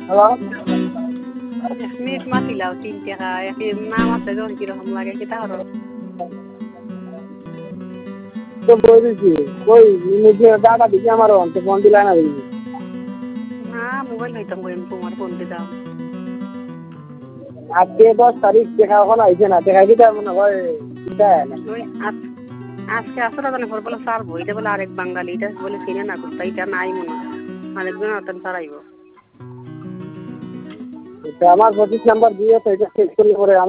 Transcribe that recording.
hello, 1 minute মাতিলাও 3 টাকা একই নাম আছে যখন কিরকম লাগে কিতা হলো তো বলেছি কই নিজে দাদা দিকে আমার অন্তে ফোন দিলা না দিদি না মোবাইল হইতাম কই তোমার ফোন দিতাম আজকে 10 তারিখ দেখা এখন আইছে না দেখা কি তার মনে হয় এটা না ওই আজকে আসলে জানে পর বলে সারবো এটা বলে আরেক বাঙালি এটা বলে চিনে না কুস্তা এটা নাই মনে হয় আরেকজন আতেন সারাইব আমার 25 নাম্বার দিয়ে তো এটা চেক করলে পরে